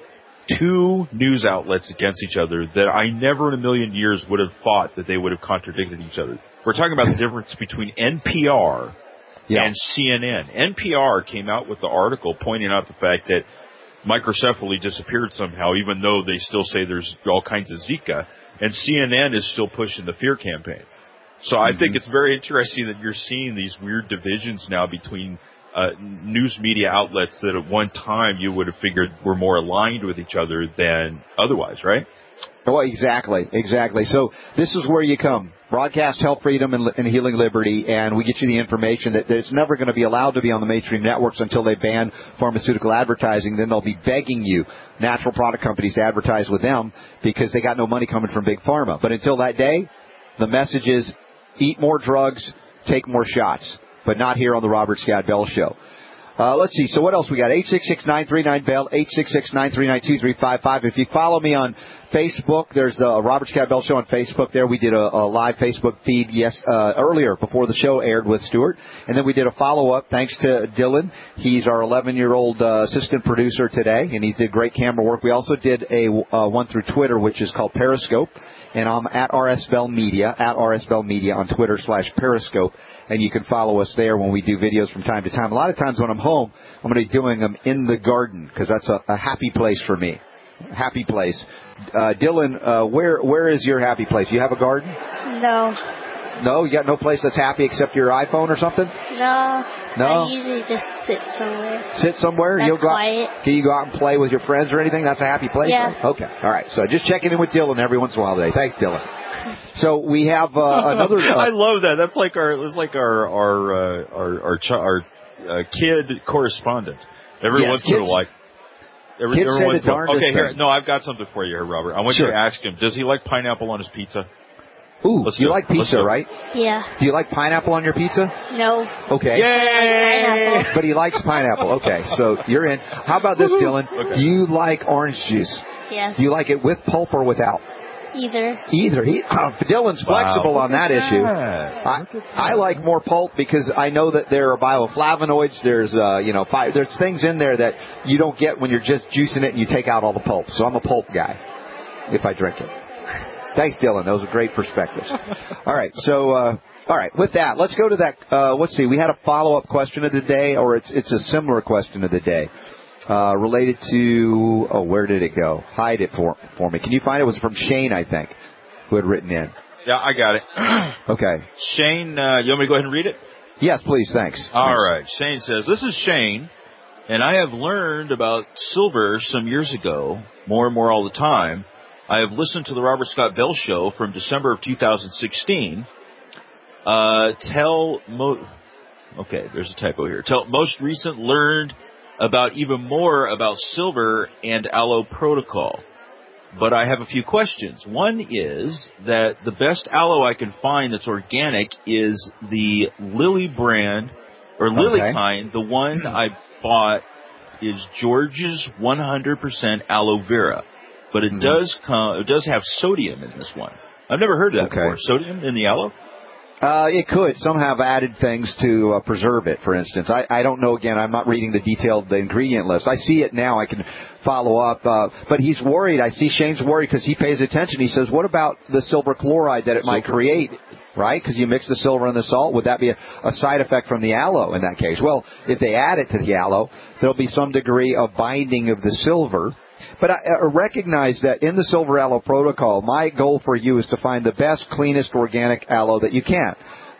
two news outlets against each other that I never in a million years would have thought that they would have contradicted each other. We're talking about the difference between N P R yeah. and C N N. N P R came out with the article pointing out the fact that microcephaly disappeared somehow, even though they still say there's all kinds of Zika, and C N N is still pushing the fear campaign. So I mm-hmm. think it's very interesting that you're seeing these weird divisions now between Uh, news media outlets that at one time you would have figured were more aligned with each other than otherwise, right? Well, exactly, exactly. So this is where you come. Broadcast Health Freedom and, and Healing Liberty, and we get you the information that it's never going to be allowed to be on the mainstream networks until they ban pharmaceutical advertising. Then they'll be begging you, natural product companies, to advertise with them because they got no money coming from Big Pharma. But until that day, the message is eat more drugs, take more shots. But not here on the Robert Scott Bell Show. Uh, let's see. So what else we got? eight six six, nine three nine, B E L L, eight six six, nine three nine, two three five five. If you follow me on Facebook, there's the Robert Scott Bell Show on Facebook there. We did a, a live Facebook feed yes uh, earlier before the show aired with Stuart. And then we did a follow-up thanks to Dylan. He's our eleven-year-old uh, assistant producer today, and he did great camera work. We also did a uh, one through Twitter, which is called Periscope. And I'm at R S Bell Media, at R S Bell Media on Twitter slash Periscope. And you can follow us there when we do videos from time to time. A lot of times when I'm home, I'm going to be doing them in the garden because that's a, a happy place for me. Happy place. Uh, Dylan, uh, where where is your happy place? You have a garden? No. No? You got no place that's happy except your iPhone or something? No. No? I usually just sit somewhere. Sit somewhere? That's You'll go quiet. Out, can you go out and play with your friends or anything? That's a happy place? Yeah. Right? Okay. All right. So just checking in with Dylan every once in a while today. Thanks, Dylan. So we have uh, another. Uh, I love that. That's like our. It's like our our uh, our our, ch- our uh, kid correspondent. Every yes, once in a while. Every, kids every say once the darndest Okay, here. things. No, I've got something for you here, Robert. I want sure. you to ask him. Does he like pineapple on his pizza? Ooh, Let's you go. like pizza, right? Yeah. Do you like pineapple on your pizza? No. Okay. Yay! But he likes pineapple. Okay, so you're in. How about this, Dylan? Okay. Do you like orange juice? Yes. Do you like it with pulp or without? Either. Either. He, uh, Dylan's flexible wow. on that, that issue. I, I like more pulp because I know that there are bioflavonoids. There's, uh, you know, fi- there's things in there that you don't get when you're just juicing it and you take out all the pulp. So I'm a pulp guy if I drink it. Thanks, Dylan. Those are great perspectives. All right. So, uh, all right. With that, let's go to that. Uh, let's see. We had a follow-up question of the day, or it's it's a similar question of the day. Uh, related to, oh, where did it go? Hide it for for me. Can you find it? It was from Shane, I think, who had written in. Yeah, I got it. Okay. Shane, uh, you want me to go ahead and read it? Yes, please. Thanks. All Thanks. right. Shane says, this is Shane, and I have learned about silver some years ago, more and more all the time. I have listened to the Robert Scott Bell Show from December of two thousand sixteen. Uh, tell, mo- okay, there's a typo here. Tell most recent learned about even more about silver and aloe protocol. But I have a few questions. One is that the best aloe I can find that's organic is the Lily brand, or Lily okay. kind. The one I bought is George's one hundred percent aloe vera. But it mm-hmm. does come, it does have sodium in this one. I've never heard of that okay. before. Sodium in the aloe? Uh, it could. Some have added things to uh, preserve it, for instance. I, I don't know, again, I'm not reading the detailed the ingredient list. I see it now. I can follow up. Uh, but he's worried. I see Shane's worried because he pays attention. He says, what about the silver chloride that it silver. might create, right? Because you mix the silver and the salt. Would that be a, a side effect from the aloe in that case? Well, if they add it to the aloe, there'll be some degree of binding of the silver. But I, I recognize that in the Silver Aloe Protocol, my goal for you is to find the best, cleanest organic aloe that you can.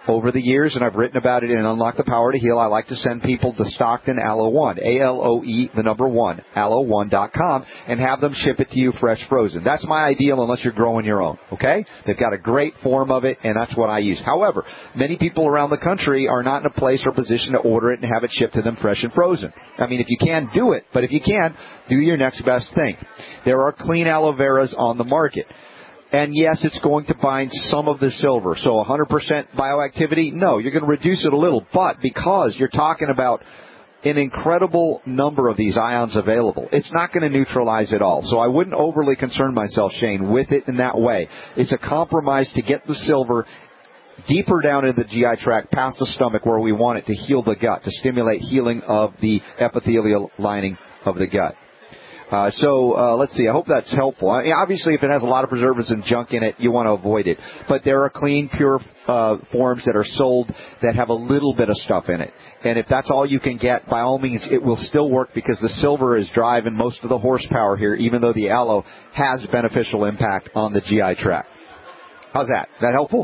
over the years, and I've written about it in Unlock the Power to Heal, I like to send people to Stockton Aloe One, A L O E, the number one, aloe one dot com, and have them ship it to you fresh frozen. That's my ideal unless you're growing your own, okay? They've got a great form of it, and that's what I use. However, many people around the country are not in a place or position to order it and have it shipped to them fresh and frozen. I mean, if you can, do it, but if you can, do your next best thing. There are clean aloe veras on the market. And yes, it's going to bind some of the silver. So one hundred percent bioactivity? No, you're going to reduce it a little. But because you're talking about an incredible number of these ions available, it's not going to neutralize it all. So I wouldn't overly concern myself, Shane, with it in that way. It's a compromise to get the silver deeper down in the G I tract, past the stomach, where we want it to heal the gut, to stimulate healing of the epithelial lining of the gut. Uh, so, uh, let's see. I hope that's helpful. I mean, obviously, if it has a lot of preservatives and junk in it, you want to avoid it. But there are clean, pure uh, forms that are sold that have a little bit of stuff in it. And if that's all you can get, by all means, it will still work because the silver is driving most of the horsepower here, even though the aloe has beneficial impact on the G I tract. How's that? Is that helpful?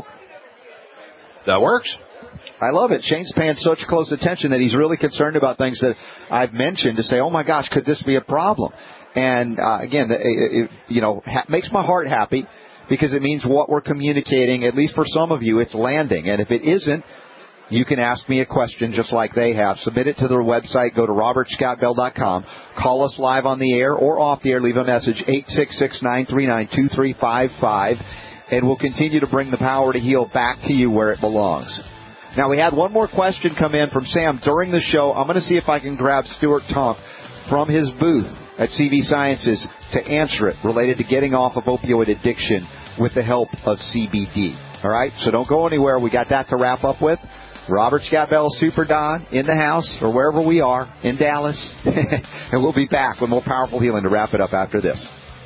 That works. I love it. Shane's paying such close attention that he's really concerned about things that I've mentioned to say, oh, my gosh, could this be a problem? And, uh, again, it, it, you know, ha- makes my heart happy because it means what we're communicating, at least for some of you, it's landing. And if it isn't, you can ask me a question just like they have. Submit it to their website. Go to robert scott bell dot com. Call us live on the air or off the air. Leave a message, eight six six, nine three nine, two three five five. And we'll continue to bring the power to heal back to you where it belongs. Now, we had one more question come in from Sam during the show. I'm going to see if I can grab Stuart Tomp from his booth at C V Sciences to answer it, related to getting off of opioid addiction with the help of C B D. All right? So don't go anywhere. We got that to wrap up with. Robert Scott Bell, Super Don, in the house, or wherever we are, in Dallas. And we'll be back with more powerful healing to wrap it up after this.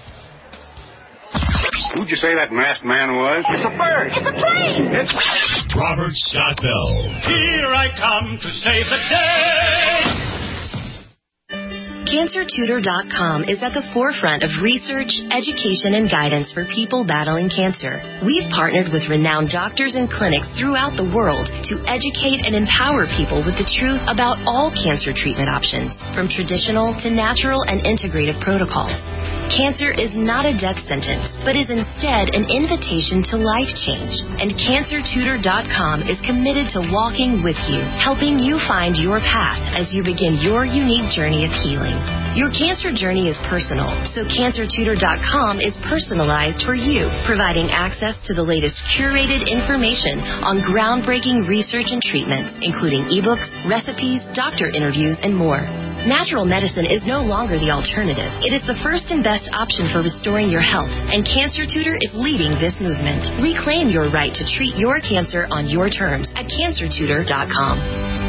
Who'd you say that masked man was? It's a bird. It's a plane. It's Robert Scott Bell. Here I come to save the day. Cancer Tutor dot com is at the forefront of research, education, and guidance for people battling cancer. We've partnered with renowned doctors and clinics throughout the world to educate and empower people with the truth about all cancer treatment options, from traditional to natural and integrative protocols. Cancer is not a death sentence, but is instead an invitation to life change. And Cancer Tutor dot com is committed to walking with you, helping you find your path as you begin your unique journey of healing. Your cancer journey is personal, so Cancer Tutor dot com is personalized for you, providing access to the latest curated information on groundbreaking research and treatments, including ebooks, recipes, doctor interviews, and more. Natural medicine is no longer the alternative. It is the first and best option for restoring your health, and Cancer Tutor is leading this movement. Reclaim your right to treat your cancer on your terms at Cancer Tutor dot com.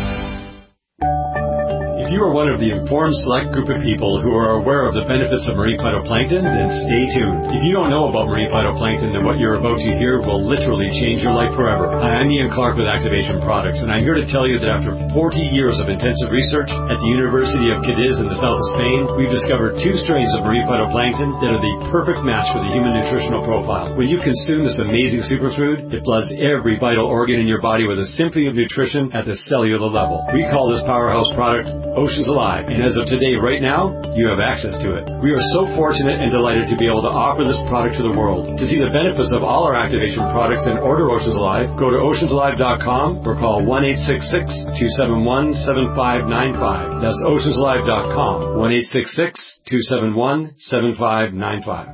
If you are one of the informed select group of people who are aware of the benefits of marine phytoplankton, then stay tuned. If you don't know about marine phytoplankton, then what you're about to hear will literally change your life forever. Hi, I'm Ian Clark with Activation Products, and I'm here to tell you that after forty years of intensive research at the University of Cadiz in the south of Spain, we've discovered two strains of marine phytoplankton that are the perfect match for the human nutritional profile. When you consume this amazing superfood, it floods every vital organ in your body with a symphony of nutrition at the cellular level. We call this powerhouse product Oceans Alive, and as of today, right now, you have access to it. We are so fortunate and delighted to be able to offer this product to the world. To see the benefits of all our activation products and order Oceans Alive, go to oceans alive dot com or call one eight six six, two seven one, seven five nine five. That's oceans alive dot com, one eight six six, two seven one, seven five nine five.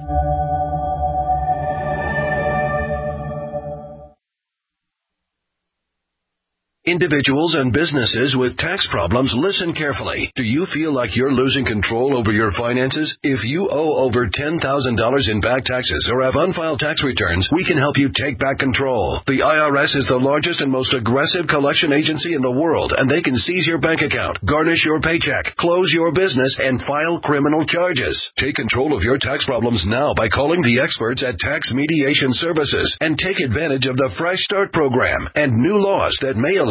Individuals and businesses with tax problems, listen carefully. Do you feel like you're losing control over your finances? If you owe over ten thousand dollars in back taxes or have unfiled tax returns, we can help you take back control. The I R S is the largest and most aggressive collection agency in the world, and they can seize your bank account, garnish your paycheck, close your business, and file criminal charges. Take control of your tax problems now by calling the experts at Tax Mediation Services and take advantage of the Fresh Start program and new laws that may allow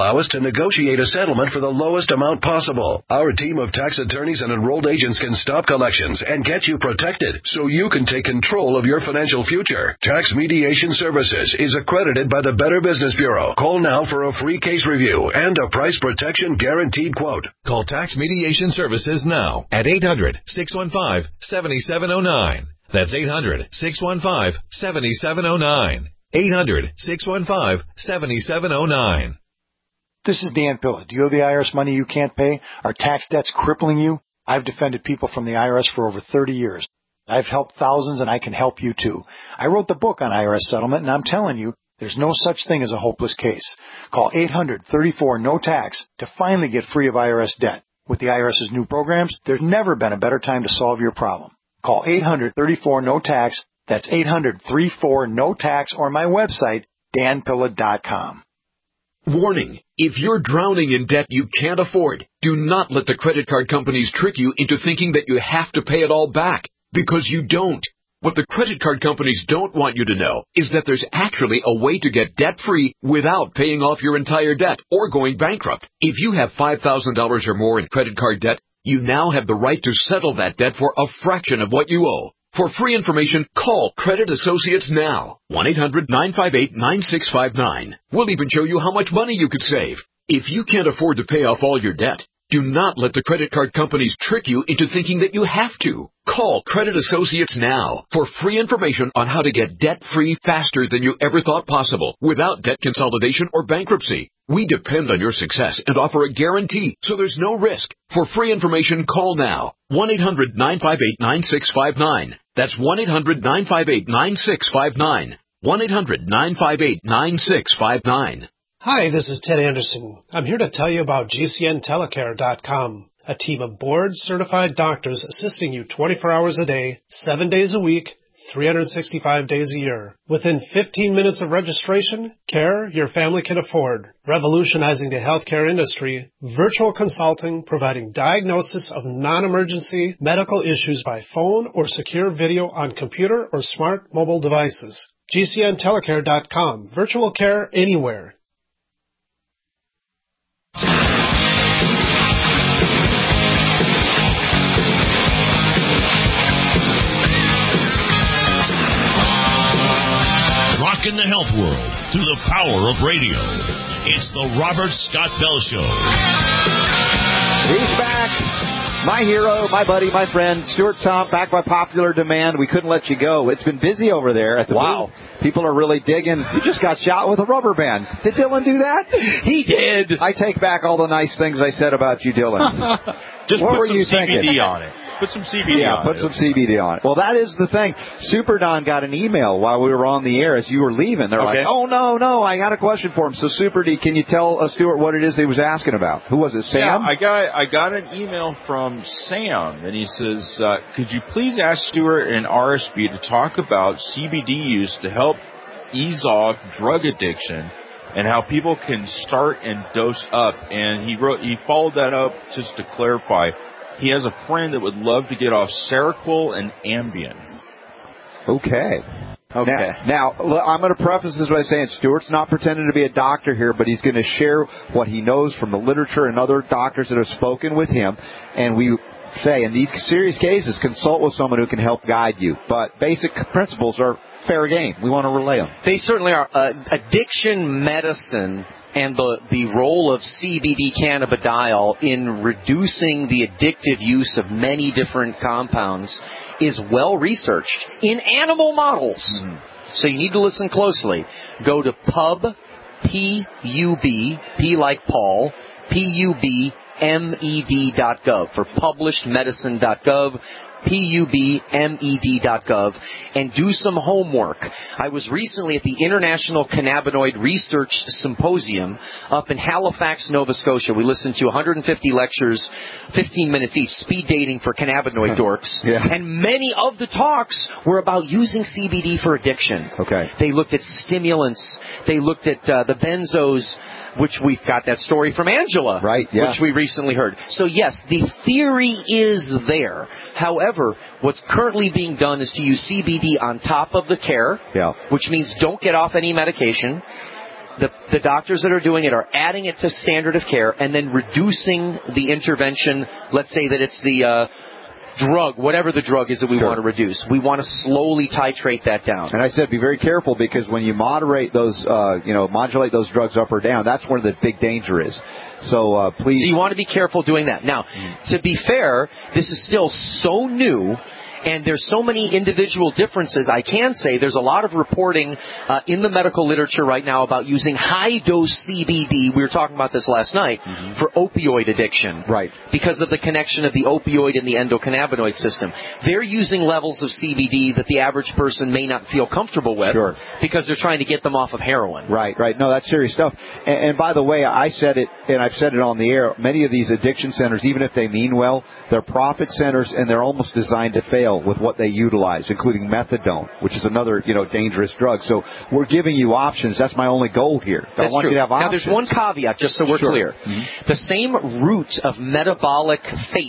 allow us to negotiate a settlement for the lowest amount possible. Our team of tax attorneys and enrolled agents can stop collections and get you protected so you can take control of your financial future. Tax Mediation Services is accredited by the Better Business Bureau. Call now for a free case review and a price protection guaranteed quote. Call Tax Mediation Services now at eight hundred, six one five, seven seven zero nine. That's eight hundred, six one five, seven seven zero nine. eight hundred, six one five, seven seven zero nine. This is Dan Pilla. Do you owe the I R S money you can't pay? Are tax debts crippling you? I've defended people from the I R S for over thirty years. I've helped thousands, and I can help you too. I wrote the book on I R S settlement, and I'm telling you, there's no such thing as a hopeless case. Call eight hundred, thirty-four, no tax to finally get free of I R S debt. With the IRS's new programs, there's never been a better time to solve your problem. Call eight hundred, thirty-four, no tax. That's eight hundred, thirty-four, no tax, or my website, dan pilla dot com. Warning. If you're drowning in debt you can't afford, do not let the credit card companies trick you into thinking that you have to pay it all back, because you don't. What the credit card companies don't want you to know is that there's actually a way to get debt-free without paying off your entire debt or going bankrupt. If you have five thousand dollars or more in credit card debt, you now have the right to settle that debt for a fraction of what you owe. For free information, call Credit Associates now. one eight hundred, nine five eight, nine six five nine. We'll even show you how much money you could save. If you can't afford to pay off all your debt, do not let the credit card companies trick you into thinking that you have to. Call Credit Associates now for free information on how to get debt-free faster than you ever thought possible without debt consolidation or bankruptcy. We depend on your success and offer a guarantee, so there's no risk. For free information, call now. one eight hundred, nine five eight, nine six five nine. That's one eight hundred, nine five eight, nine six five nine. one eight hundred, nine five eight, nine six five nine. Hi, this is Ted Anderson. I'm here to tell you about G C N telecare dot com, a team of board-certified doctors assisting you twenty-four hours a day, seven days a week, three hundred sixty-five days a year. Within fifteen minutes of registration, care your family can afford. Revolutionizing the healthcare industry, virtual consulting providing diagnosis of non-emergency medical issues by phone or secure video on computer or smart mobile devices. G C N telecare dot com. Virtual care anywhere. Rocking the health world through the power of radio. It's the Robert Scott Bell Show. He's back. My hero, my buddy, my friend, Stuart Tomp, back by popular demand. We couldn't let you go. It's been busy over there at the Wow. booth. People are really digging. You just got shot with a rubber band. Did Dylan do that? He did. I take back all the nice things I said about you, Dylan. Just what put were some you C B D thinking? on it. Put some C B D yeah, on put it. some C B D on it. Well, that is the thing. Super Don got an email while we were on the air as you were leaving. They're Okay. like, oh, no, no, I got a question for him. So, Super D, can you tell uh, Stuart what it is he was asking about? Who was it, Sam? Yeah, I got I got an email from Sam, and he says, uh, could you please ask Stuart and R S B to talk about C B D use to help ease off drug addiction and how people can start and dose up. And he wrote, he followed that up just to clarify. He has a friend that would love to get off Seroquel and Ambien. Okay. Okay. Now, now look, I'm going to preface this by saying Stuart's not pretending to be a doctor here, but he's going to share what he knows from the literature and other doctors that have spoken with him. And we say, in these serious cases, consult with someone who can help guide you. But basic principles are fair game. We want to relay them. They certainly are. Uh, addiction medicine and the, the role of C B D cannabidiol in reducing the addictive use of many different compounds is well researched in animal models. Mm-hmm. So you need to listen closely. Go to pub, P U B, P like Paul, P U B M E D dot gov for published medicine dot gov. P U B M E D dot gov, and do some homework. I was recently at the International Cannabinoid Research Symposium up in Halifax, Nova Scotia. We listened to one hundred fifty lectures, fifteen minutes each, speed dating for cannabinoid dorks. Yeah. And many of the talks were about using C B D for addiction. Okay. They looked at stimulants. They looked at uh, the benzos, which we've got that story from Angela, right? Yes. Which we recently heard. So yes, the theory is there. However, what's currently being done is to use C B D on top of the care, yeah. which means don't get off any medication. the, the doctors that are doing it are adding it to standard of care and then reducing the intervention. Let's say that it's the uh, drug, whatever the drug is that we Sure. want to reduce. We want to slowly titrate that down. And I said be very careful because when you moderate those, uh, you know, modulate those drugs up or down, that's where the big danger is. So uh, please. So you want to be careful doing that. Now, mm. to be fair, this is still so new. And there's so many individual differences. I can say there's a lot of reporting uh, in the medical literature right now about using high-dose C B D. We were talking about this last night mm-hmm. for opioid addiction. Right. Because of the connection of the opioid and the endocannabinoid system. They're using levels of C B D that the average person may not feel comfortable with sure. because they're trying to get them off of heroin. Right, right. No, that's serious stuff. And, and by the way, I said it, and I've said it on the air, many of these addiction centers, even if they mean well, they're profit centers, and they're almost designed to fail with what they utilize, including methadone, which is another, you know, dangerous drug. So we're giving you options. That's my only goal here. That's I want true. you to have now, options. there's one caveat, just so we're sure. clear. Mm-hmm. The same root of metabolic fate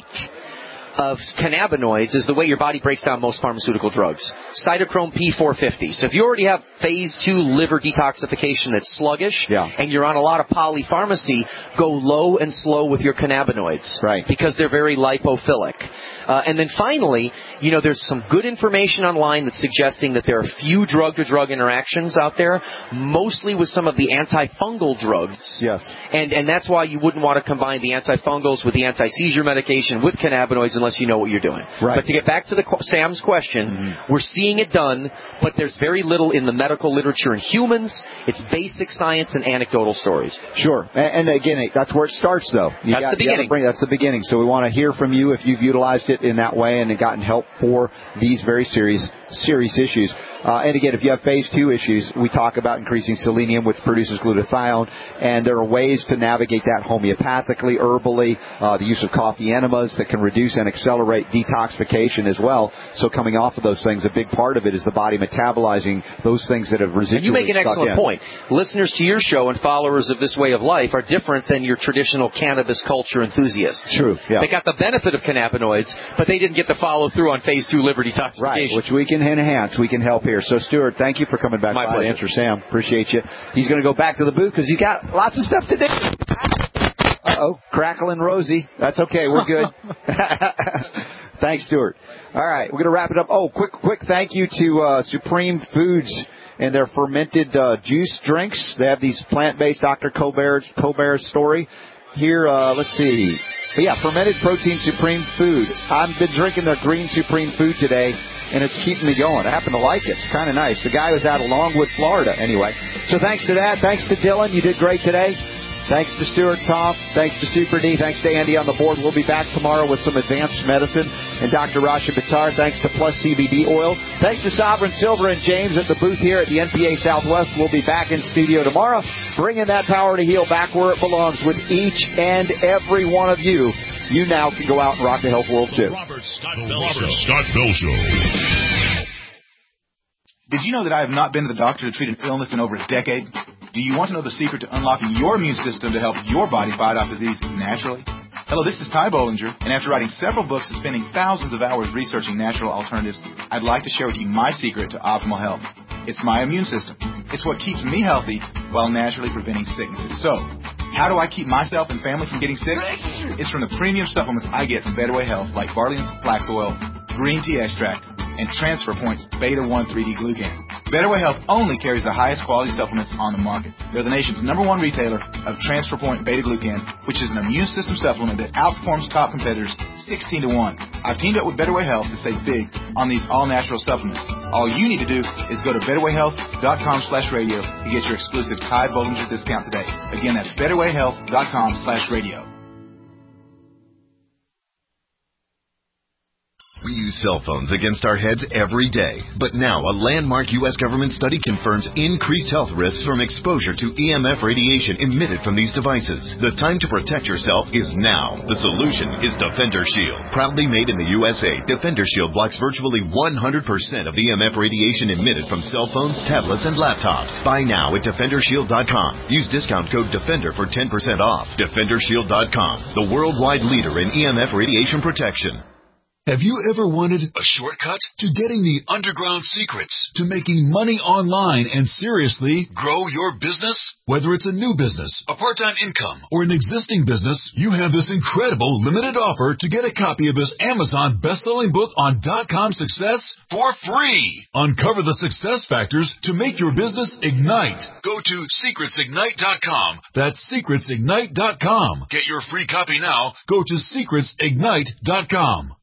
of cannabinoids is the way your body breaks down most pharmaceutical drugs. Cytochrome P four fifty. So if you already have phase two liver detoxification that's sluggish, yeah. and you're on a lot of polypharmacy, go low and slow with your cannabinoids. Right. Because they're very lipophilic. Uh, and then finally, you know, there's some good information online that's suggesting that there are few drug-to-drug interactions out there, mostly with some of the antifungal drugs. Yes. And and that's why you wouldn't want to combine the antifungals with the anti-seizure medication with cannabinoids unless you know what you're doing. Right. But to get back to the Sam's question, mm-hmm. we're seeing it done, but there's very little in the medical literature in humans. It's basic science and anecdotal stories. Sure. And, and again, that's where it starts, though. You that's got, the beginning. Bring, that's the beginning. So we want to hear from you if you've utilized it in that way and gotten help for these very serious serious issues. Uh, and again, if you have phase two issues, we talk about increasing selenium, which produces glutathione, and there are ways to navigate that homeopathically, herbally, uh, the use of coffee enemas that can reduce and accelerate detoxification as well. So coming off of those things, a big part of it is the body metabolizing those things that have residually And you make an excellent in. point. Listeners to your show and followers of this way of life are different than your traditional cannabis culture enthusiasts. True, yeah. They got the benefit of cannabinoids, but they didn't get the follow through on phase two liver detoxification. Right, which we can enhance. We can help here. So, Stuart, thank you for coming back My by pleasure. to answer Sam. Appreciate you. He's going to go back to the booth because you got lots of stuff to do. Uh-oh, crackling Rosie. That's okay. We're good. Thanks, Stuart. All right, we're going to wrap it up. Oh, quick, quick thank you to uh, Supreme Foods and their fermented uh, juice drinks. They have these plant-based Doctor Colbert's, Colbert's story. Here, uh, let's see. But yeah, fermented protein Supreme Food. I've been drinking their green Supreme Food today, and it's keeping me going. I happen to like it. It's kind of nice. The guy was out of Longwood, Florida, anyway. So thanks to that. Thanks to Dylan. You did great today. Thanks to Stuart, Tom. Thanks to Super D. Thanks to Andy on the board. We'll be back tomorrow with some advanced medicine. And Doctor Rasha Buttar, thanks to Plus C B D Oil. Thanks to Sovereign Silver and James at the booth here at the N P A Southwest. We'll be back in studio tomorrow, bringing that power to heal back where it belongs with each and every one of you. You now can go out and rock the health world, too. Robert Scott Bell Robert Show. Scott Bell Show. Did you know that I have not been to the doctor to treat an illness in over a decade? Do you want to know the secret to unlocking your immune system to help your body fight off disease naturally? Hello, this is Ty Bollinger, and after writing several books and spending thousands of hours researching natural alternatives, I'd like to share with you my secret to optimal health. It's my immune system. It's what keeps me healthy while naturally preventing sicknesses. So, how do I keep myself and family from getting sick? It's from the premium supplements I get from Better Way Health, like Barley's Flax Oil, Green Tea Extract, and Transfer Points Beta one three D Glucan. Better Way Health only carries the highest quality supplements on the market. They're the nation's number one retailer of Transfer Point Beta Glucan, which is an immune system supplement that outperforms top competitors sixteen to one. I've teamed up with Better Way Health to save big on these all-natural supplements. All you need to do is go to betterwayhealth.com slash radio to get your exclusive Ty Bollinger discount today. Again, that's betterwayhealth.com slash radio. We use cell phones against our heads every day, but now a landmark U S government study confirms increased health risks from exposure to E M F radiation emitted from these devices. The time to protect yourself is now. The solution is Defender Shield. Proudly made in the U S A, Defender Shield blocks virtually one hundred percent of E M F radiation emitted from cell phones, tablets, and laptops. Buy now at defender shield dot com. Use discount code DEFENDER for ten percent off. defender shield dot com, the worldwide leader in E M F radiation protection. Have you ever wanted a shortcut to getting the underground secrets to making money online and seriously grow your business? Whether it's a new business, a part-time income, or an existing business, you have this incredible limited offer to get a copy of this Amazon best-selling book on dot-com success for free. Uncover the success factors to make your business ignite. Go to secrets ignite dot com. That's secrets ignite dot com. Get your free copy now. Go to secrets ignite dot com.